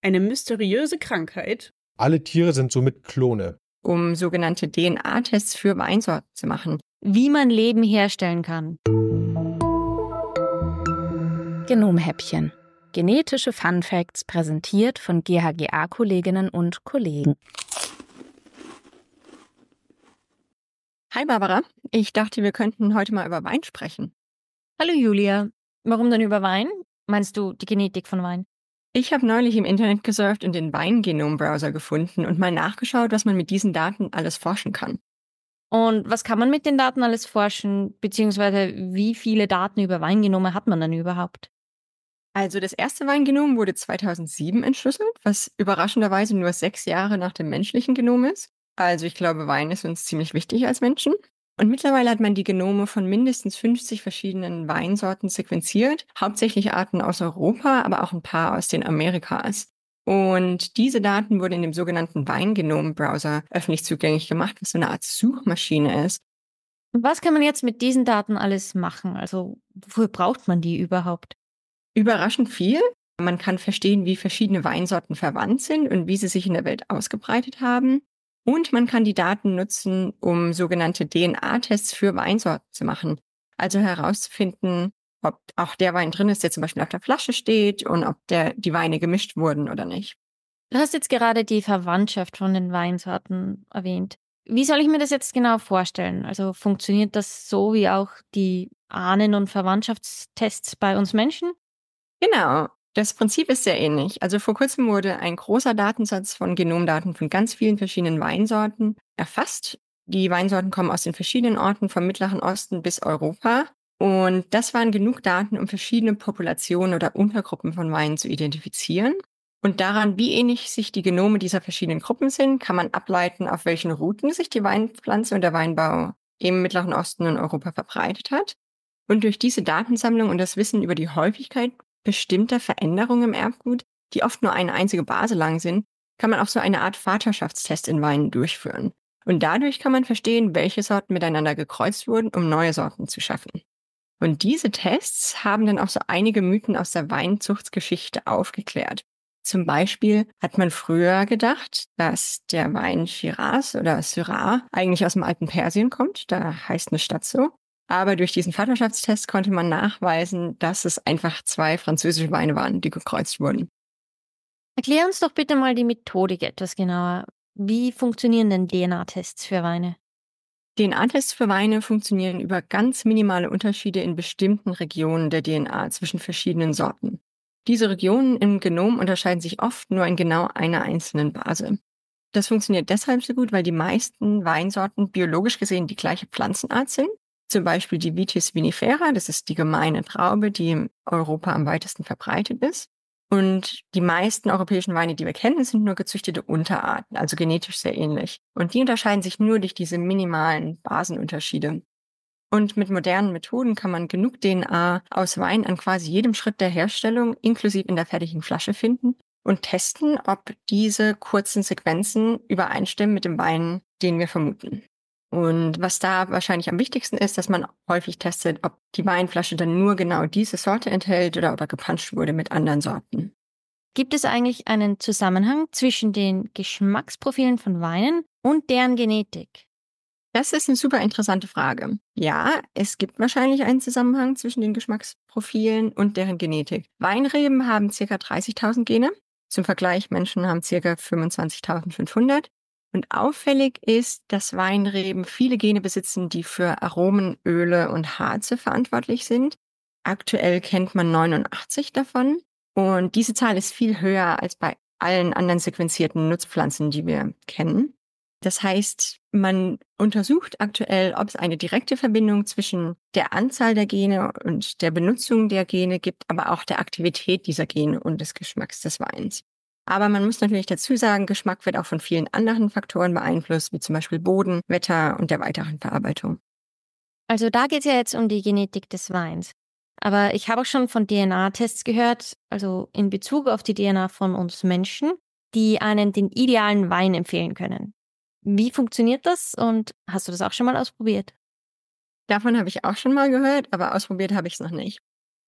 Eine mysteriöse Krankheit. Alle Tiere sind somit Klone. Um sogenannte DNA-Tests für Weinsorten zu machen. Wie man Leben herstellen kann. Genomhäppchen. Genetische Fun Facts präsentiert von GHGA-Kolleginnen und Kollegen. Hi Barbara, ich dachte, wir könnten heute mal über Wein sprechen. Hallo Julia. Warum denn über Wein? Meinst du die Genetik von Wein? Ich habe neulich im Internet gesurft und den Weingenom-Browser gefunden und mal nachgeschaut, was man mit diesen Daten alles forschen kann. Und was kann man mit den Daten alles forschen, beziehungsweise wie viele Daten über Weingenome hat man denn überhaupt? Also das erste Weingenom wurde 2007 entschlüsselt, was überraschenderweise nur 6 Jahre nach dem menschlichen Genom ist. Also ich glaube, Wein ist uns ziemlich wichtig als Menschen. Und mittlerweile hat man die Genome von mindestens 50 verschiedenen Weinsorten sequenziert, hauptsächlich Arten aus Europa, aber auch ein paar aus den Amerikas. Und diese Daten wurden in dem sogenannten Weingenom-Browser öffentlich zugänglich gemacht, was so eine Art Suchmaschine ist. Und was kann man jetzt mit diesen Daten alles machen? Also wofür braucht man die überhaupt? Überraschend viel. Man kann verstehen, wie verschiedene Weinsorten verwandt sind und wie sie sich in der Welt ausgebreitet haben. Und man kann die Daten nutzen, um sogenannte DNA-Tests für Weinsorten zu machen. Also herauszufinden, ob auch der Wein drin ist, der zum Beispiel auf der Flasche steht und ob die Weine gemischt wurden oder nicht. Du hast jetzt gerade die Verwandtschaft von den Weinsorten erwähnt. Wie soll ich mir das jetzt genau vorstellen? Also funktioniert das so wie auch die Ahnen- und Verwandtschaftstests bei uns Menschen? Genau, das Prinzip ist sehr ähnlich. Also vor kurzem wurde ein großer Datensatz von Genomdaten von ganz vielen verschiedenen Weinsorten erfasst. Die Weinsorten kommen aus den verschiedenen Orten vom Mittleren Osten bis Europa. Und das waren genug Daten, um verschiedene Populationen oder Untergruppen von Weinen zu identifizieren. Und daran, wie ähnlich sich die Genome dieser verschiedenen Gruppen sind, kann man ableiten, auf welchen Routen sich die Weinpflanze und der Weinbau im Mittleren Osten und Europa verbreitet hat. Und durch diese Datensammlung und das Wissen über die Häufigkeit bestimmter Veränderungen im Erbgut, die oft nur eine einzige Base lang sind, kann man auch so eine Art Vaterschaftstest in Weinen durchführen. Und dadurch kann man verstehen, welche Sorten miteinander gekreuzt wurden, um neue Sorten zu schaffen. Und diese Tests haben dann auch so einige Mythen aus der Weinzuchtsgeschichte aufgeklärt. Zum Beispiel hat man früher gedacht, dass der Wein Shiraz oder Syrah eigentlich aus dem alten Persien kommt. Da heißt eine Stadt so. Aber durch diesen Vaterschaftstest konnte man nachweisen, dass es einfach 2 französische Weine waren, die gekreuzt wurden. Erklär uns doch bitte mal die Methodik etwas genauer. Wie funktionieren denn DNA-Tests für Weine? DNA-Tests für Weine funktionieren über ganz minimale Unterschiede in bestimmten Regionen der DNA zwischen verschiedenen Sorten. Diese Regionen im Genom unterscheiden sich oft nur in genau einer einzelnen Base. Das funktioniert deshalb so gut, weil die meisten Weinsorten biologisch gesehen die gleiche Pflanzenart sind. Zum Beispiel die Vitis vinifera, das ist die gemeine Traube, die in Europa am weitesten verbreitet ist. Und die meisten europäischen Weine, die wir kennen, sind nur gezüchtete Unterarten, also genetisch sehr ähnlich. Und die unterscheiden sich nur durch diese minimalen Basenunterschiede. Und mit modernen Methoden kann man genug DNA aus Wein an quasi jedem Schritt der Herstellung, inklusive in der fertigen Flasche, finden und testen, ob diese kurzen Sequenzen übereinstimmen mit dem Wein, den wir vermuten. Und was da wahrscheinlich am wichtigsten ist, dass man häufig testet, ob die Weinflasche dann nur genau diese Sorte enthält oder ob er gepanscht wurde mit anderen Sorten. Gibt es eigentlich einen Zusammenhang zwischen den Geschmacksprofilen von Weinen und deren Genetik? Das ist eine super interessante Frage. Ja, es gibt wahrscheinlich einen Zusammenhang zwischen den Geschmacksprofilen und deren Genetik. Weinreben haben ca. 30.000 Gene. Zum Vergleich, Menschen haben ca. 25.500. Und auffällig ist, dass Weinreben viele Gene besitzen, die für Aromen, Öle und Harze verantwortlich sind. Aktuell kennt man 89 davon. Und diese Zahl ist viel höher als bei allen anderen sequenzierten Nutzpflanzen, die wir kennen. Das heißt, man untersucht aktuell, ob es eine direkte Verbindung zwischen der Anzahl der Gene und der Benutzung der Gene gibt, aber auch der Aktivität dieser Gene und des Geschmacks des Weins. Aber man muss natürlich dazu sagen, Geschmack wird auch von vielen anderen Faktoren beeinflusst, wie zum Beispiel Boden, Wetter und der weiteren Verarbeitung. Also da geht es ja jetzt um die Genetik des Weins. Aber ich habe auch schon von DNA-Tests gehört, also in Bezug auf die DNA von uns Menschen, die einen den idealen Wein empfehlen können. Wie funktioniert das und hast du das auch schon mal ausprobiert? Davon habe ich auch schon mal gehört, aber ausprobiert habe ich es noch nicht.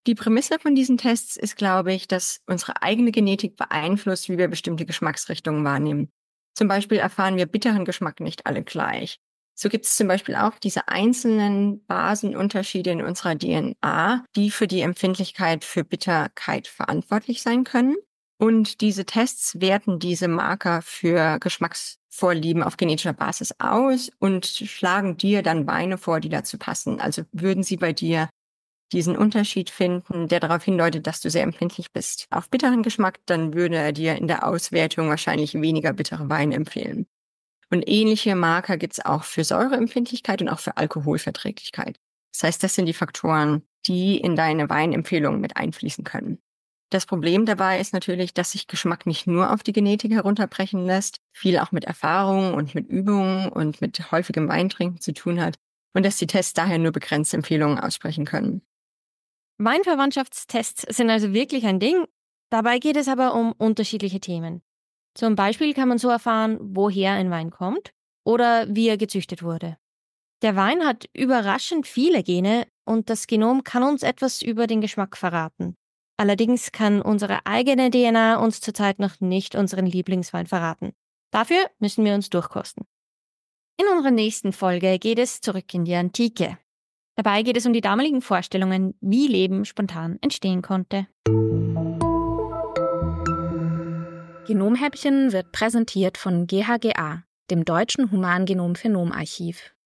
Die Prämisse von diesen Tests ist, glaube ich, dass unsere eigene Genetik beeinflusst, wie wir bestimmte Geschmacksrichtungen wahrnehmen. Zum Beispiel erfahren wir bitteren Geschmack nicht alle gleich. So gibt es zum Beispiel auch diese einzelnen Basenunterschiede in unserer DNA, die für die Empfindlichkeit für Bitterkeit verantwortlich sein können. Und diese Tests werten diese Marker für Geschmacksvorlieben auf genetischer Basis aus und schlagen dir dann Weine vor, die dazu passen. Also würden sie bei dir diesen Unterschied finden, der darauf hindeutet, dass du sehr empfindlich bist auf bitteren Geschmack, dann würde er dir in der Auswertung wahrscheinlich weniger bittere Weine empfehlen. Und ähnliche Marker gibt es auch für Säureempfindlichkeit und auch für Alkoholverträglichkeit. Das heißt, das sind die Faktoren, die in deine Weinempfehlungen mit einfließen können. Das Problem dabei ist natürlich, dass sich Geschmack nicht nur auf die Genetik herunterbrechen lässt, viel auch mit Erfahrung und mit Übungen und mit häufigem Weintrinken zu tun hat und dass die Tests daher nur begrenzte Empfehlungen aussprechen können. Weinverwandtschaftstests sind also wirklich ein Ding. Dabei geht es aber um unterschiedliche Themen. Zum Beispiel kann man so erfahren, woher ein Wein kommt oder wie er gezüchtet wurde. Der Wein hat überraschend viele Gene und das Genom kann uns etwas über den Geschmack verraten. Allerdings kann unsere eigene DNA uns zurzeit noch nicht unseren Lieblingswein verraten. Dafür müssen wir uns durchkosten. In unserer nächsten Folge geht es zurück in die Antike. Dabei geht es um die damaligen Vorstellungen, wie Leben spontan entstehen konnte. Genomhäppchen wird präsentiert von GHGA, dem Deutschen Humangenom-Phenom-Archiv.